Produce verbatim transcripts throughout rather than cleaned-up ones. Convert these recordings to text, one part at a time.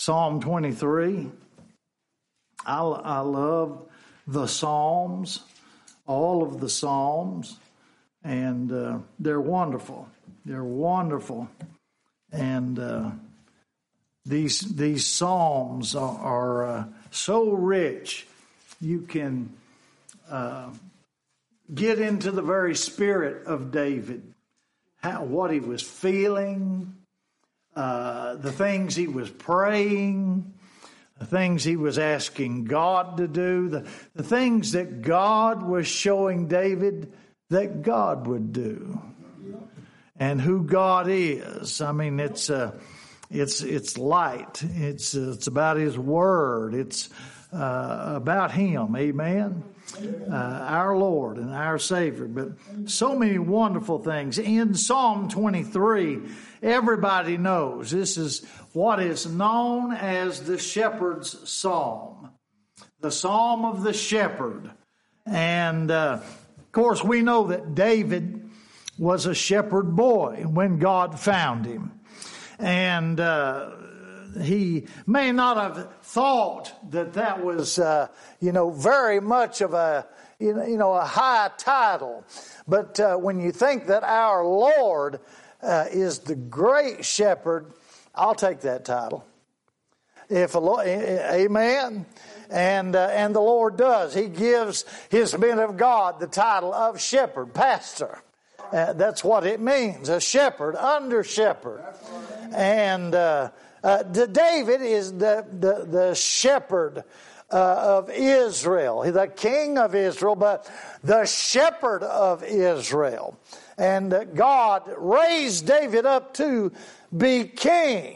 Psalm twenty-three. I, I love the Psalms, all of the Psalms, and uh, they're wonderful. They're wonderful. And uh, these these Psalms are, are uh, so rich, you can uh, get into the very spirit of David, how, what he was feeling, uh, the things he was praying, the things he was asking God to do, the, the things that God was showing David that God would do, and who God is. I mean, it's uh, it's it's light. It's it's about His Word. It's uh, about Him. Amen. Uh, our Lord and our Savior. But so many wonderful things in Psalm twenty-three. Everybody knows this is what is known as the Shepherd's Psalm, the Psalm of the Shepherd. And uh, of course, we know that David was a shepherd boy when God found him. And uh, he may not have thought that that was, uh, you know, very much of a, you know, a high title. But uh, when you think that our Lord uh, is the great shepherd, I'll take that title. If a, amen. And uh, and the Lord does. He gives His men of God the title of shepherd, pastor. Uh, that's what it means, a shepherd, under shepherd. And uh, uh, David is the, the, the shepherd uh, of Israel. He's the king of Israel, but the shepherd of Israel. And uh, God raised David up to be king.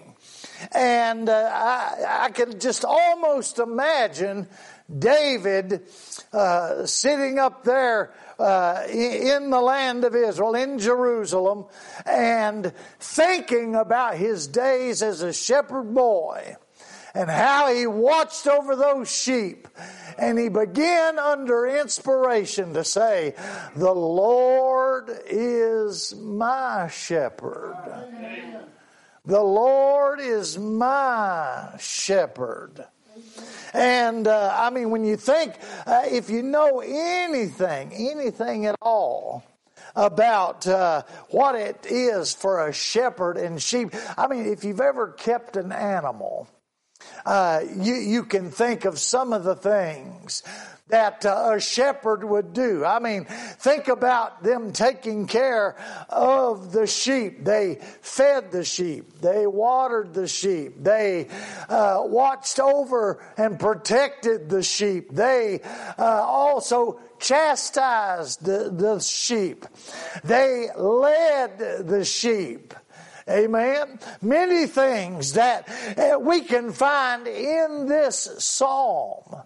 And uh, I, I can just almost imagine David uh, sitting up there uh, in the land of Israel, in Jerusalem, and thinking about his days as a shepherd boy and how he watched over those sheep. And he began under inspiration to say, "The Lord is my shepherd. The Lord is my shepherd." And, uh, I mean, when you think, uh, if you know anything, anything at all about uh, what it is for a shepherd and sheep, I mean, if you've ever kept an animal, uh, you, you can think of some of the things that uh, a shepherd would do. I mean, think about them taking care of the sheep. They fed the sheep. They watered the sheep. They uh, watched over and protected the sheep. They uh, also chastised the, the sheep. They led the sheep. Amen. Many things that uh, we can find in this psalm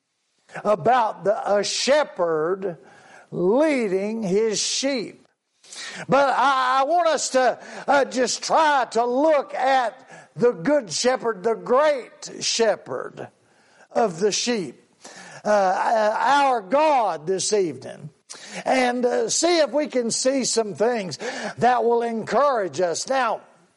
about the, a shepherd leading his sheep. But I, I want us to uh, just try to look at the good shepherd, the great shepherd of the sheep, uh, our God this evening, and uh, see if we can see some things that will encourage us. Now,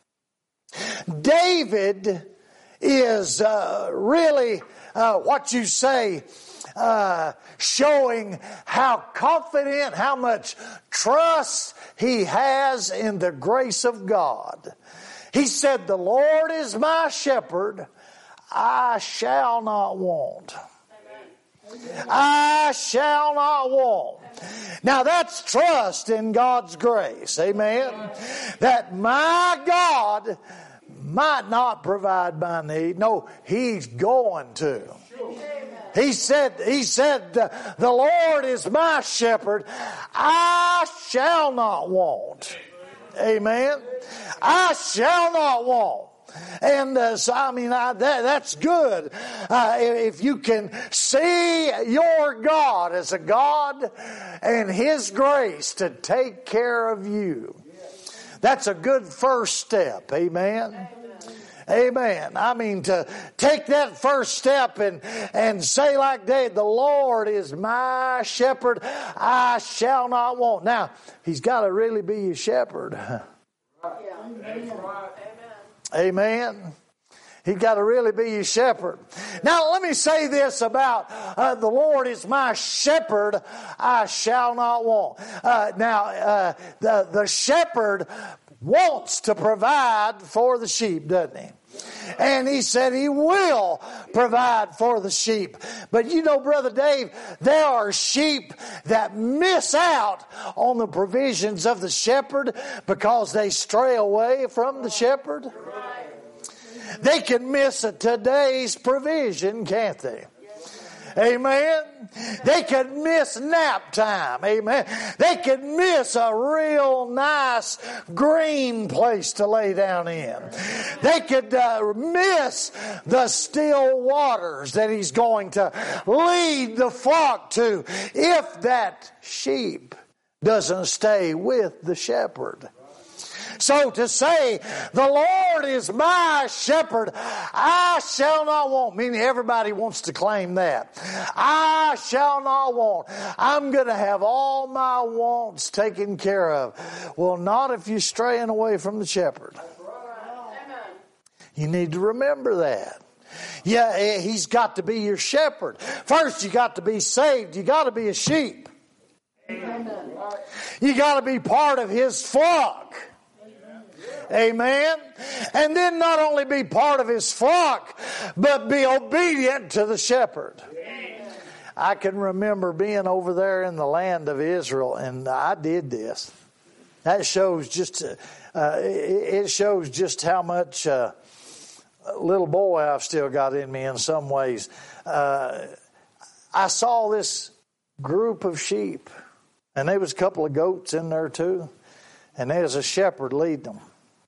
David is uh, really uh, what you say, Uh, showing how confident, how much trust he has in the grace of God. He said, "The Lord is my shepherd, I shall not want." Amen. I shall not want. Now that's trust in God's grace. Amen. That my God might not provide my need. No, He's going to. He said, he said, "The Lord is my shepherd, I shall not want." Amen. I shall not want. And uh, so, I mean, I, that, that's good. Uh, if you can see your God as a God and His grace to take care of you, that's a good first step. Amen. Amen. I mean, to take that first step and, and say like David, "The Lord is my shepherd, I shall not want." Now, He's got to really be your shepherd. Yeah. Amen. Amen. He's got to really be your shepherd. Now, let me say this about uh, the Lord is my shepherd, I shall not want. Uh, now, uh, the, the shepherd wants to provide for the sheep, doesn't he? And he said he will provide for the sheep. But you know, Brother Dave, there are sheep that miss out on the provisions of the shepherd because they stray away from the shepherd. They can miss a today's provision, can't they? Amen. They could miss nap time. Amen. They could miss a real nice green place to lay down in. They could uh, miss the still waters that he's going to lead the flock to if that sheep doesn't stay with the shepherd. So to say, the Lord is my shepherd, I shall not want, meaning everybody wants to claim that. I shall not want. I'm going to have all my wants taken care of. Well, not if you're straying away from the shepherd. You need to remember that. Yeah, he's got to be your shepherd. First, you got to be saved. You got to be a sheep. You got to be part of his flock. Amen. And then not only be part of his flock, but be obedient to the shepherd. I can remember being over there in the land of Israel, and I did this. That shows just, uh, it shows just how much uh, little boy I've still got in me in some ways. Uh, I saw this group of sheep, and there was a couple of goats in there too, and there was a shepherd leading them.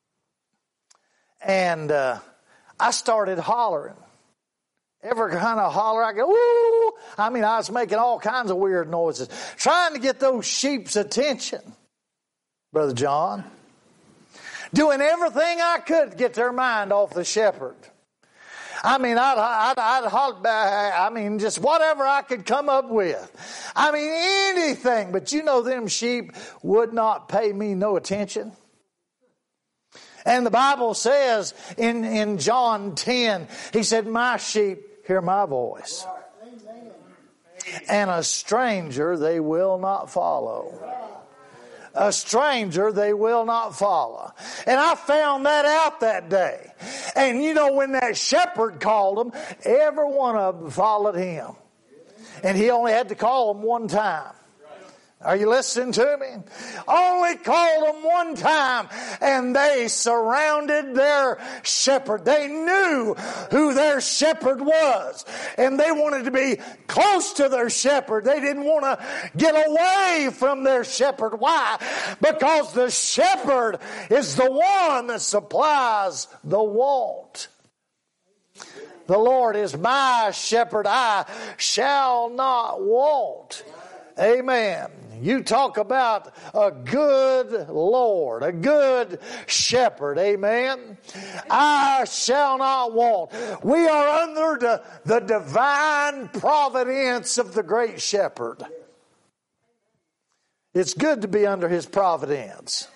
And uh, I started hollering. Every kind of holler, I go, ooh! I mean, I was making all kinds of weird noises, trying to get those sheep's attention, Brother John. Doing everything I could to get their mind off the shepherd. I mean, I'd, I'd, I'd holler back, I mean, just whatever I could come up with. I mean, anything. But you know, them sheep would not pay me no attention. And the Bible says in, in John ten, he said, my sheep hear my voice. And a stranger they will not follow. A stranger they will not follow. And I found that out that day. And you know, when that shepherd called them, every one of them followed him. And he only had to call them one time. Are you listening to me? Only called them one time, and they surrounded their shepherd. They knew who their shepherd was, and they wanted to be close to their shepherd. They didn't want to get away from their shepherd. Why? Because the shepherd is the one that supplies the want. The Lord is my shepherd, I shall not want. Amen. You talk about a good Lord, a good shepherd. Amen. I shall not want. We are under the, the divine providence of the great shepherd. It's good to be under his providence.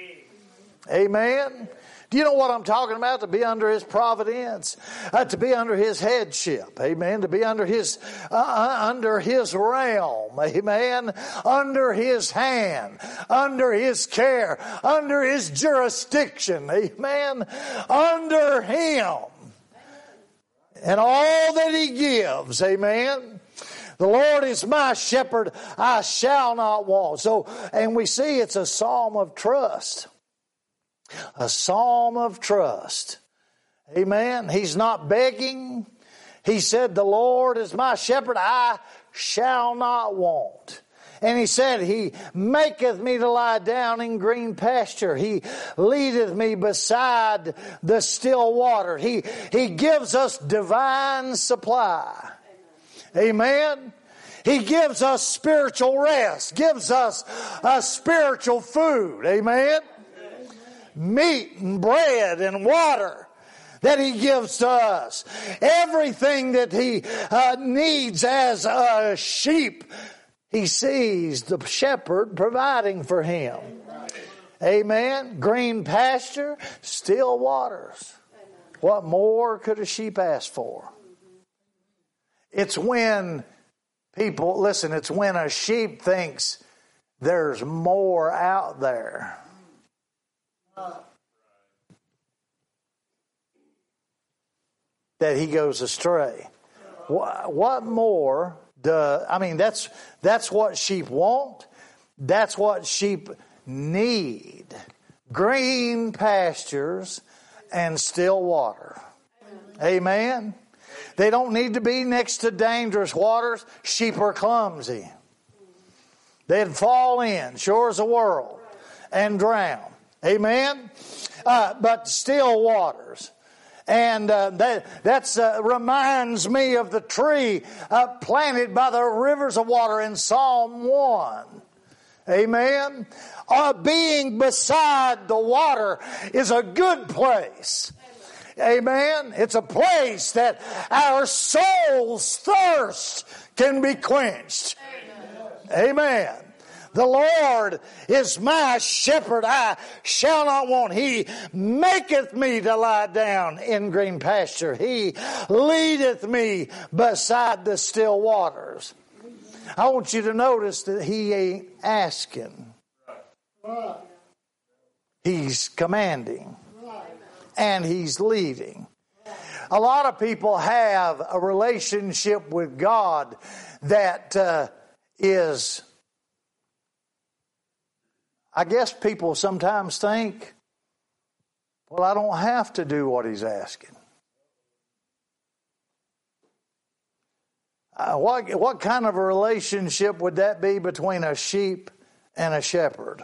Amen. Do you know what I'm talking about? To be under his providence, uh, to be under his headship, amen. To be under his uh, under his realm, amen. Under his hand, under his care, under his jurisdiction, amen. Under him, and all that he gives, amen. The Lord is my shepherd; I shall not want. So, and we see it's a psalm of trust. A psalm of trust. Amen. He's not begging. He said, the Lord is my shepherd, I shall not want. And he said, he maketh me to lie down in green pasture. He leadeth me beside the still water. He, he gives us divine supply. Amen. He gives us spiritual rest. Gives us a spiritual food. Amen. Meat and bread and water that he gives to us. Everything that he uh, needs as a sheep, he sees the shepherd providing for him. Amen. Green pasture, still waters. What more could a sheep ask for? It's when people, listen, it's when a sheep thinks there's more out there. That he goes astray. What, what more do, I mean, that's, that's what sheep want. That's what sheep need. Green pastures and still water. Amen. They don't need to be next to dangerous waters. Sheep are clumsy. They'd fall in, sure as a world, and drown. Amen. Uh, but still waters. And uh, that that's, uh, reminds me of the tree uh, planted by the rivers of water in Psalm one. Amen. Uh, being beside the water is a good place. Amen. It's a place that our soul's thirst can be quenched. Amen. The Lord is my shepherd, I shall not want. He maketh me to lie down in green pasture. He leadeth me beside the still waters. I want you to notice that he ain't asking. He's commanding. And he's leading. A lot of people have a relationship with God that uh, is... I guess people sometimes think, well, I don't have to do what he's asking. Uh, what, what kind of a relationship would that be between a sheep and a shepherd?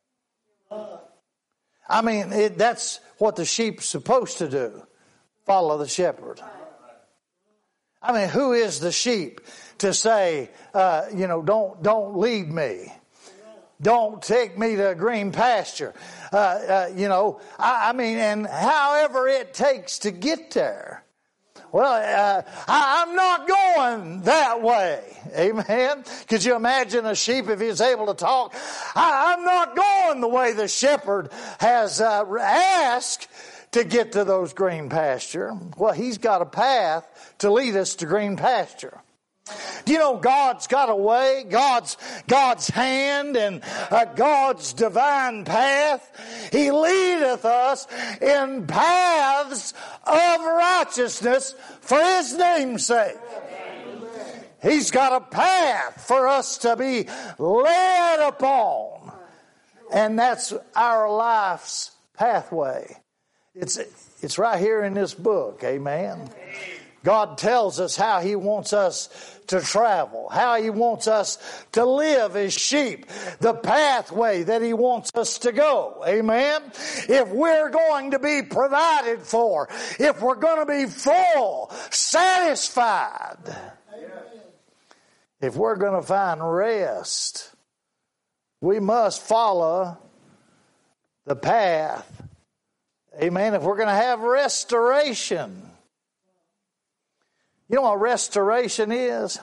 I mean, it, that's what the sheep's supposed to do. Follow the shepherd. I mean, who is the sheep to say, uh, you know, don't, don't lead me? Don't take me to green pasture. Uh, uh, you know, I, I mean, and however it takes to get there. Well, uh, I, I'm not going that way. Amen. Could you imagine a sheep if he was able to talk? I, I'm not going the way the shepherd has uh, asked to get to those green pasture. Well, he's got a path to lead us to green pasture. Do you know God's got a way, God's God's hand and uh, God's divine path? He leadeth us in paths of righteousness for His name's sake. He's got a path for us to be led upon. And that's our life's pathway. It's, it's right here in this book, amen? God tells us how He wants us to travel, how He wants us to live as sheep, the pathway that He wants us to go. Amen? If we're going to be provided for, if we're going to be full, satisfied, if we're going to find rest, we must follow the path. Amen? If we're going to have restoration. You know what restoration is?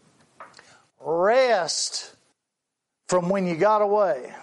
Rest from when you got away.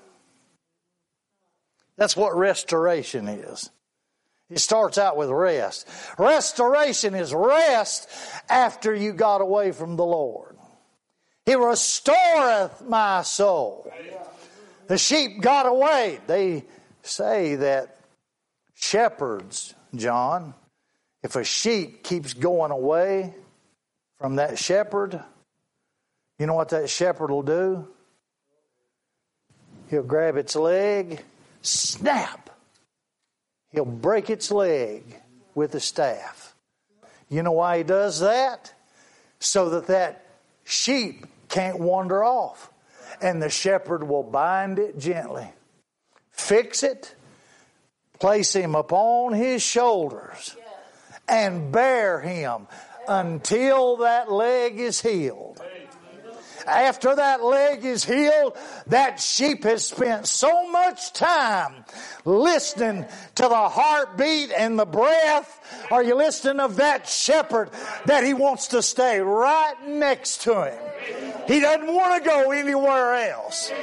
That's what restoration is. It starts out with rest. Restoration is rest after you got away from the Lord. He restoreth my soul. The sheep got away. They say that shepherds, John, if a sheep keeps going away from that shepherd, you know what that shepherd will do? He'll grab its leg, snap. He'll break its leg with a staff. You know why he does that? So that that sheep can't wander off. And the shepherd will bind it gently, fix it, place him upon his shoulders, and bear him until that leg is healed. After that leg is healed, that sheep has spent so much time listening to the heartbeat and the breath. Are you listening of that shepherd that he wants to stay right next to him? He doesn't want to go anywhere else.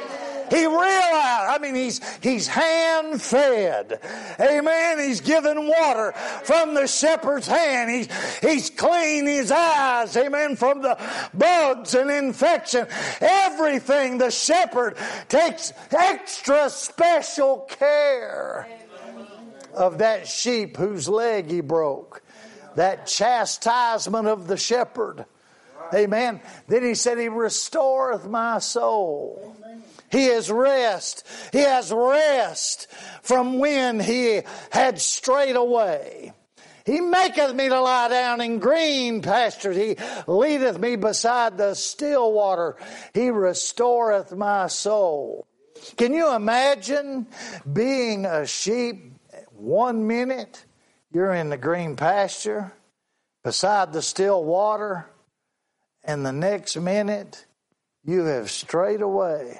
He realized, I mean, he's, he's hand fed. Amen. He's given water from the shepherd's hand. He's, he's cleaned his eyes. Amen. From the bugs and infection. Everything the shepherd takes extra special care of that sheep whose leg he broke. That chastisement of the shepherd. Amen. Then he said, He restoreth my soul. He has rest. He has rest from when he had strayed away. He maketh me to lie down in green pastures. He leadeth me beside the still water. He restoreth my soul. Can you imagine being a sheep? One minute you're in the green pasture beside the still water, and the next minute you have strayed away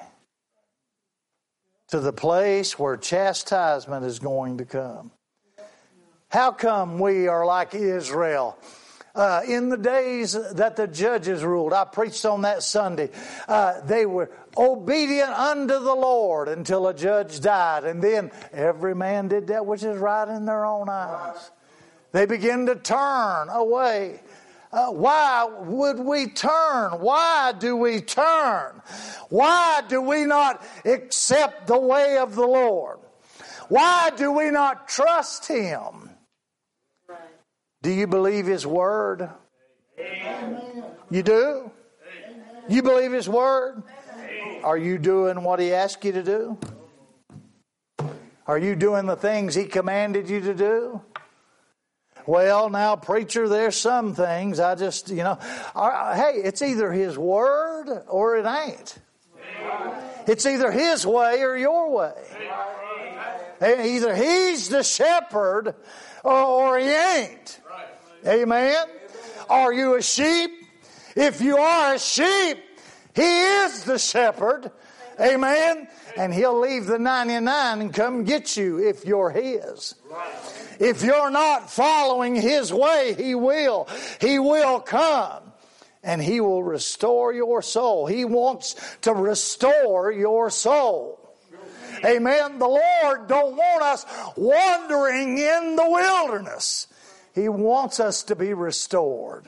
to the place where chastisement is going to come. How come we are like Israel? Uh, in the days that the judges ruled, I preached on that Sunday, uh, they were obedient unto the Lord until a judge died. And then every man did that which is right in their own eyes. They began to turn away. Uh, why would we turn? Why do we turn? Why do we not accept the way of the Lord? Why do we not trust Him? Do you believe His Word? Amen. You do? Amen. You believe His Word? Amen. Are you doing what He asked you to do? Are you doing the things He commanded you to do? Well, now, preacher, there's some things I just, you know, are, hey, it's either His Word or it ain't. Amen. It's either His way or your way. Amen. Either He's the shepherd or, or He ain't. Amen. Are you a sheep? If you are a sheep, He is the shepherd. Amen. And He'll leave the ninety-nine and come get you if you're His. If you're not following His way, He will. He will come and He will restore your soul. He wants to restore your soul. Amen. The Lord don't want us wandering in the wilderness. He wants us to be restored.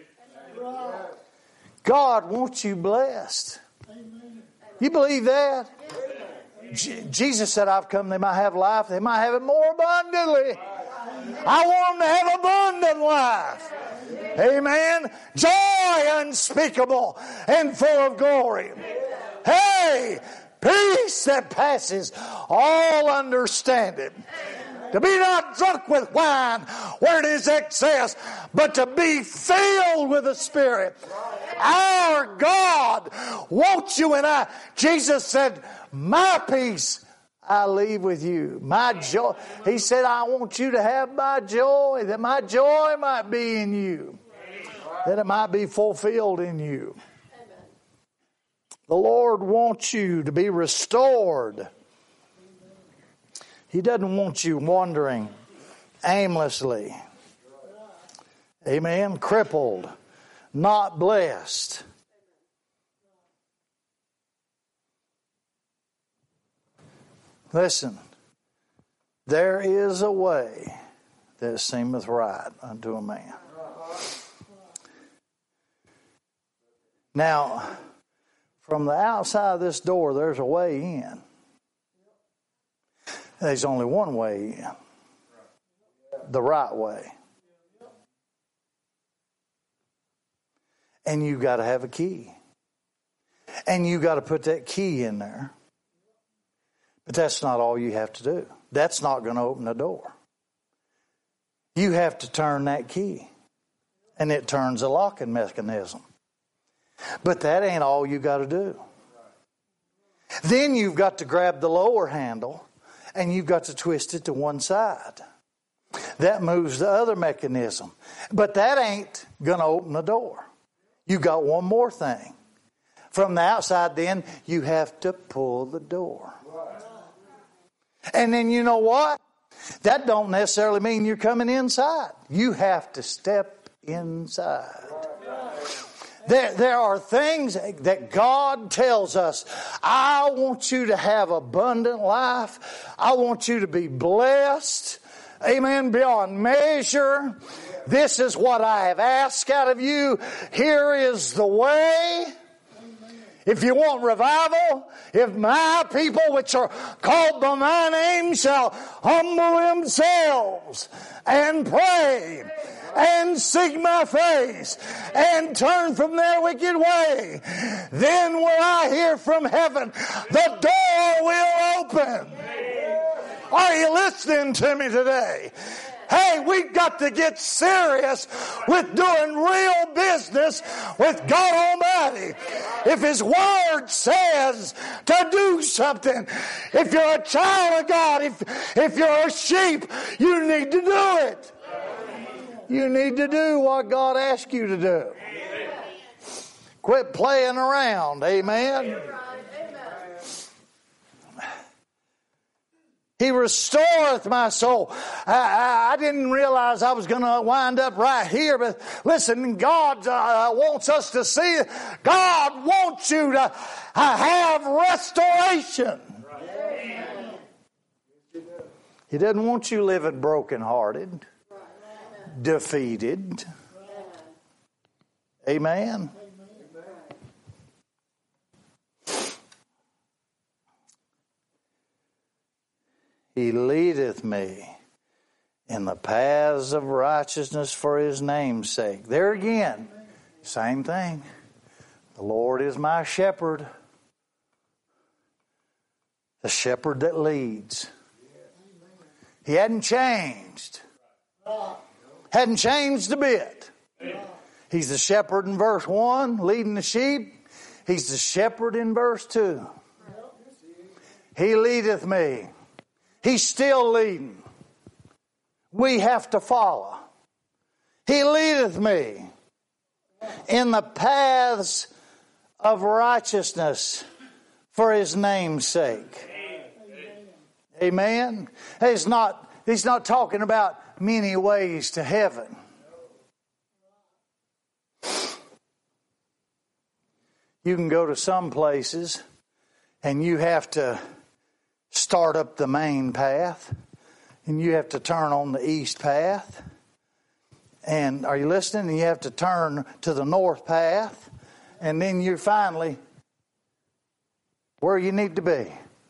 God wants you blessed. You believe that? J- Jesus said, I've come they might have life, they might have it more abundantly. I want them to have abundant life. Amen. Joy unspeakable and full of glory. Hey, peace that passes all understanding. To be not drunk with wine where it is excess, but to be filled with the Spirit. Our God wants you and I. Jesus said, my peace I leave with you. My joy. He said, I want you to have my joy, that my joy might be in you, that it might be fulfilled in you. The Lord wants you to be restored. He doesn't want you wandering aimlessly. Amen. Crippled, not blessed. Listen, there is a way that seemeth right unto a man. Now, from the outside of this door, there's a way in. There's only one way in. The right way. And you got to have a key. And you got to put that key in there. But that's not all you have to do. That's not going to open the door. You have to turn that key. And it turns a locking mechanism. But that ain't all you got to do. Then you've got to grab the lower handle and you've got to twist it to one side. That moves the other mechanism. But that ain't going to open the door. You got one more thing. From the outside then, you have to pull the door. And then you know what? That don't necessarily mean you're coming inside. You have to step inside. There, there are things that God tells us. I want you to have abundant life. I want you to be blessed. Amen. Beyond measure. This is what I have asked out of you. Here is the way. If you want revival, if my people which are called by my name shall humble themselves and pray and seek my face and turn from their wicked way, then will I hear from heaven, the door will open. Are you listening to me today? Hey, we've got to get serious with doing real business with God Almighty. If His Word says to do something, if you're a child of God, if, if you're a sheep, you need to do it. You need to do what God asks you to do. Quit playing around. Amen. He restoreth my soul. I, I, I didn't realize I was going to wind up right here, but listen, God uh, wants us to see. God wants you to uh, have restoration. He doesn't want you living brokenhearted, defeated. Amen. He leadeth me in the paths of righteousness for His name's sake. There again, same thing. The Lord is my shepherd. The shepherd that leads. He hadn't changed. Hadn't changed a bit. He's the shepherd in verse one, leading the sheep. He's the shepherd in verse two. He leadeth me. He's still leading. We have to follow. He leadeth me in the paths of righteousness for His name's sake. Amen. He's not, he's not talking about many ways to heaven. You can go to some places and you have to start up the main path, and you have to turn on the east path. And are you listening? And you have to turn to the north path, and then you're finally where you need to be.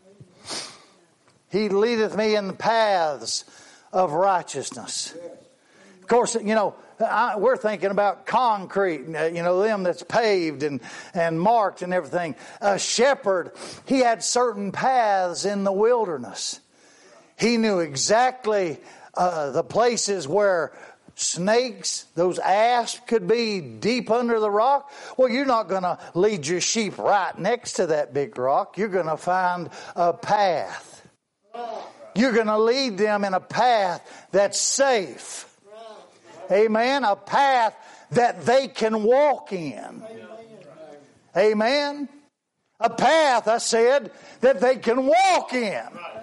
He leadeth me in the paths of righteousness. Of course, you know, I, we're thinking about concrete, you know, them that's paved and, and marked and everything. A shepherd, he had certain paths in the wilderness. He knew exactly uh, the places where snakes, those asps could be deep under the rock. Well, you're not going to lead your sheep right next to that big rock. You're going to find a path. You're going to lead them in a path that's safe. Amen. A path that they can walk in. Amen. A path, I said, that they can walk in.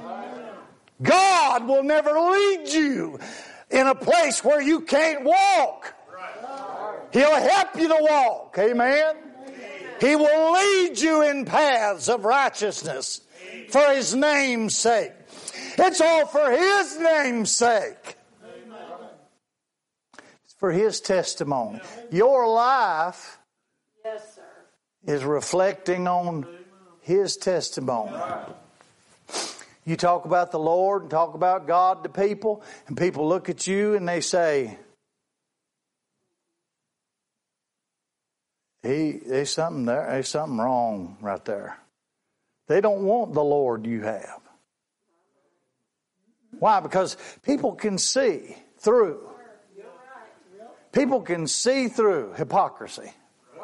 God will never lead you in a place where you can't walk. He'll help you to walk. Amen. He will lead you in paths of righteousness for His name's sake. It's all for His name's sake. For His testimony. Your life yes, sir. Is reflecting on His testimony. You talk about the Lord and talk about God to people, and people look at you and they say, He, there's something there, there's something wrong right there. They don't want the Lord you have. Why? Because people can see through. People can see through hypocrisy.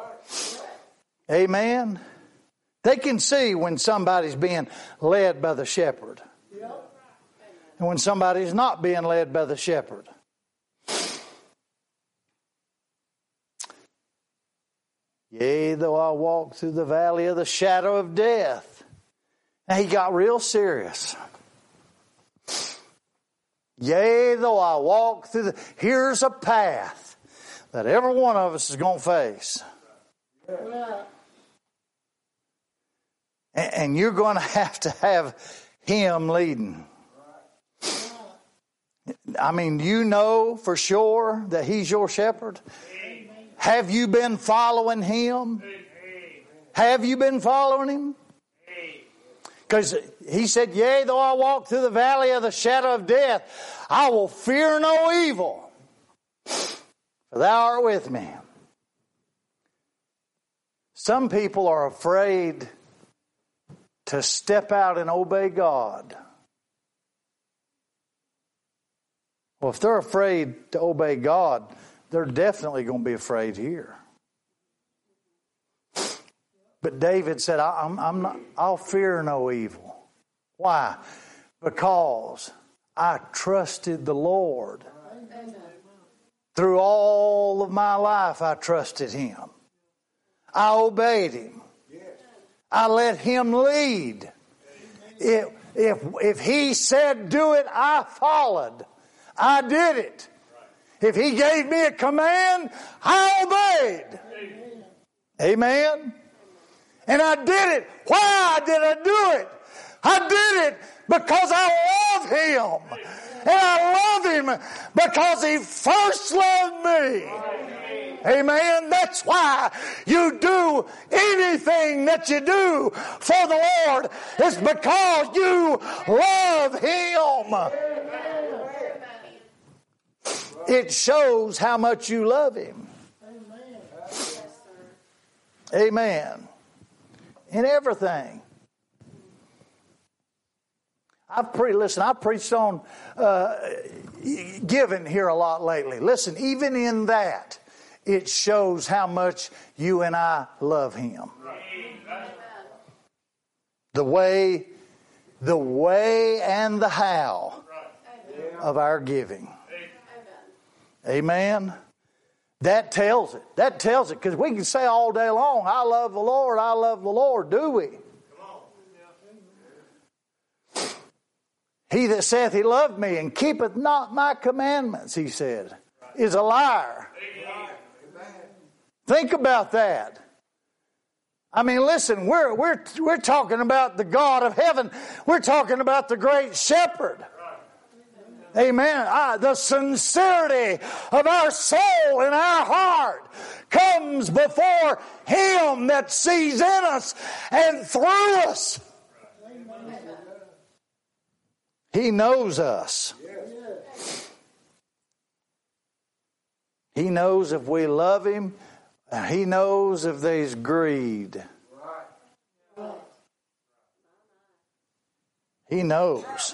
Amen. They can see when somebody's being led by the shepherd. And when somebody's not being led by the shepherd. Yea, though I walk through the valley of the shadow of death. Now he got real serious. Yea, though I walk through the... Here's a path that every one of us is going to face. And, and you're going to have to have Him leading. I mean, you know for sure that He's your shepherd? Amen. Have you been following Him? Amen. Have you been following Him? Because He said, yea, though I walk through the valley of the shadow of death, I will fear no evil, for Thou art with me. Some people are afraid to step out and obey God. Well, if they're afraid to obey God, they're definitely going to be afraid here. But David said, I'm, I'm not, I'll fear no evil. Why? Because I trusted the Lord. Through all of my life, I trusted Him. I obeyed Him. I let Him lead. If, if, if He said do it, I followed. I did it. If He gave me a command, I obeyed. Amen. And I did it. Why did I do it? I did it because I love Him. And I love Him because He first loved me. Amen. That's why you do anything that you do for the Lord. It's because you love Him. It shows how much you love Him. Amen. In everything. I've pre- listen, I've preached on uh, giving here a lot lately. Listen, even in that, it shows how much you and I love Him. The way, the way and the how of our giving. Amen. That tells it. That tells it. Because we can say all day long, I love the Lord, I love the Lord. Do we? He that saith he loved me and keepeth not my commandments, He said, is a liar. Think about that. I mean, listen, we're, we're, we're talking about the God of heaven. We're talking about the great shepherd. Amen. Ah, the sincerity of our soul and our heart comes before Him that sees in us and through us. He knows us. He knows if we love Him. He knows if there's greed. He knows.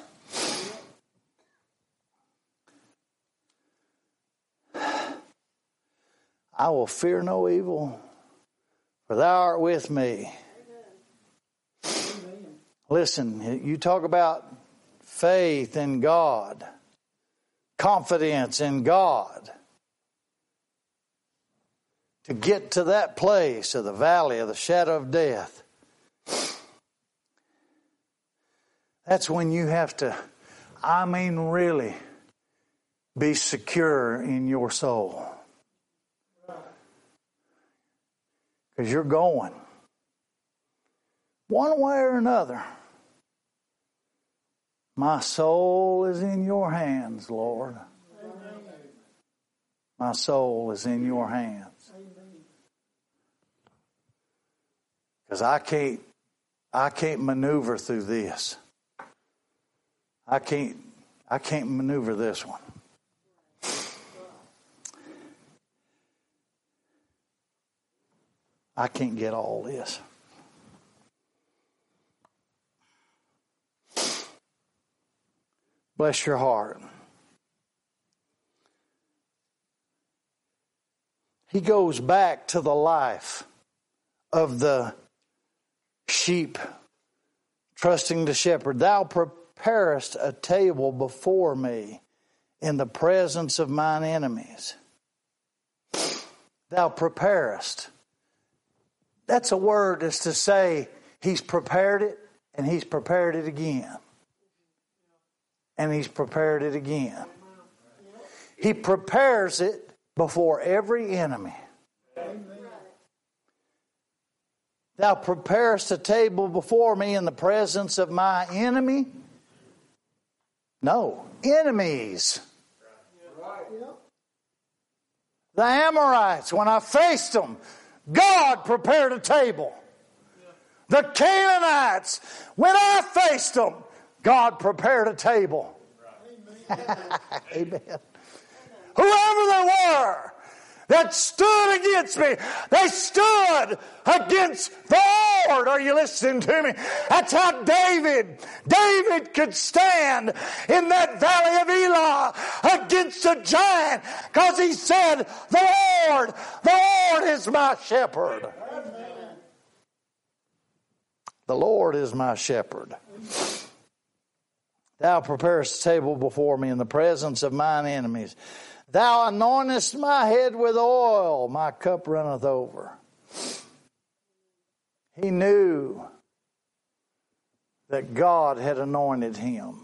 I will fear no evil, for Thou art with me. Amen. Listen, you talk about faith in God, confidence in God. To get to that place of the valley of the shadow of death, that's when you have to, I mean really, be secure in your soul. Because you're going. One way or another. My soul is in your hands, Lord. My soul is in your hands. Because I can't, I can't maneuver through this. I can't, I can't maneuver this one. I can't get all this. Bless your heart. He goes back to the life of the sheep, trusting the shepherd. Thou preparest a table before me in the presence of mine enemies. Thou preparest. That's a word that's to say He's prepared it and He's prepared it again. And He's prepared it again. He prepares it before every enemy. Thou preparest a table before me in the presence of my enemy. No, enemies. The Amorites, when I faced them, God prepared a table. The Canaanites, when I faced them, God prepared a table. Amen. Whoever they were that stood against me, they stood against the Lord. Are you listening to me? That's how David, David could stand in that valley of Elah against a giant, because he said, the Lord, the Lord is my shepherd. The Lord is my shepherd. Thou preparest a table before me in the presence of mine enemies. Thou anointest my head with oil, my cup runneth over. He knew that God had anointed him.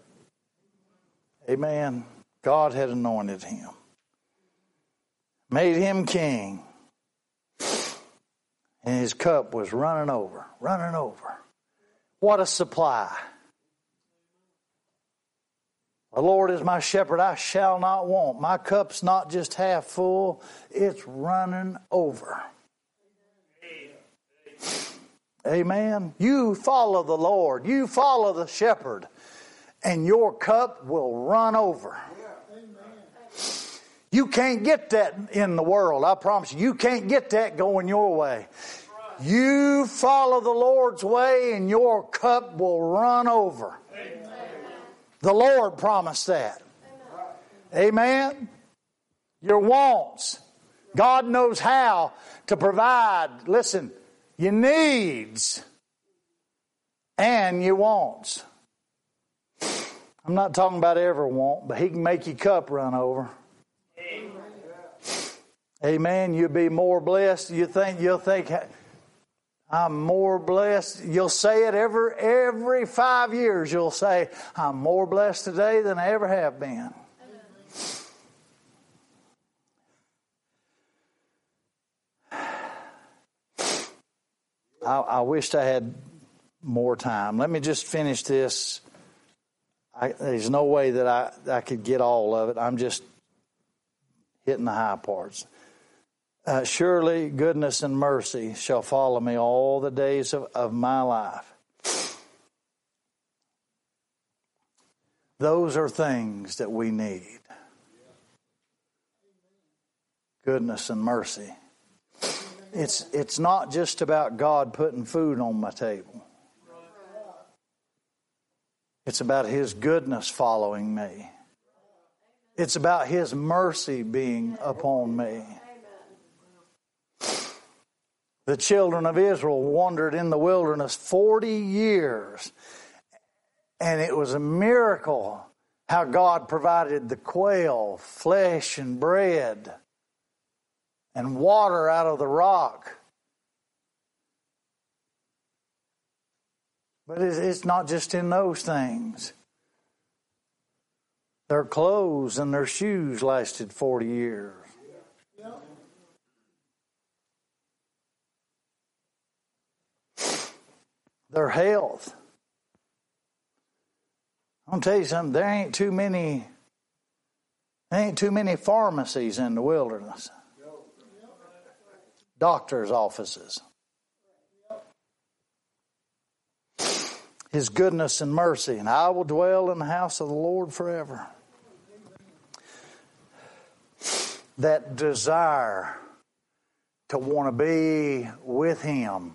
Amen. God had anointed him. Made him king. And his cup was running over, running over. What a supply. The Lord is my shepherd, I shall not want. My cup's not just half full, it's running over. Amen. You follow the Lord, you follow the shepherd, and your cup will run over. You can't get that in the world, I promise you. You can't get that going your way. You follow the Lord's way and your cup will run over. The Lord promised that. Amen. Your wants. God knows how to provide, listen, your needs and your wants. I'm not talking about every want, but He can make your cup run over. Amen. You'll be more blessed. You think you'll think I'm more blessed. You'll say it every every five years. You'll say, I'm more blessed today than I ever have been. I, I wished I had more time. Let me just finish this. I, there's no way that I, I could get all of it. I'm just hitting the high parts. Uh, surely goodness and mercy shall follow me all the days of, of my life. Those are things that we need. Goodness and mercy. It's, it's not just about God putting food on my table. It's about His goodness following me. It's about His mercy being upon me. The children of Israel wandered in the wilderness forty years. And it was a miracle how God provided the quail, flesh and bread, and water out of the rock. But it's not just in those things. Their clothes and their shoes lasted forty years. Their health. I'm going to tell you something. There ain't too many. There ain't too many pharmacies in the wilderness. Doctors' offices. His goodness and mercy, and I will dwell in the house of the Lord forever. That desire to want to be with Him.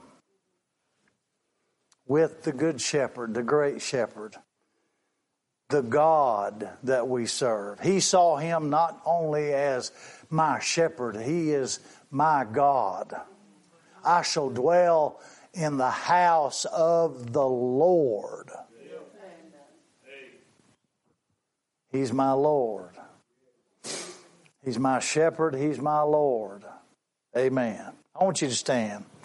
With the Good Shepherd, the Great Shepherd, the God that we serve. He saw Him not only as my shepherd, He is my God. I shall dwell in the house of the Lord. He's my Lord. He's my shepherd. He's my Lord. Amen. I want you to stand.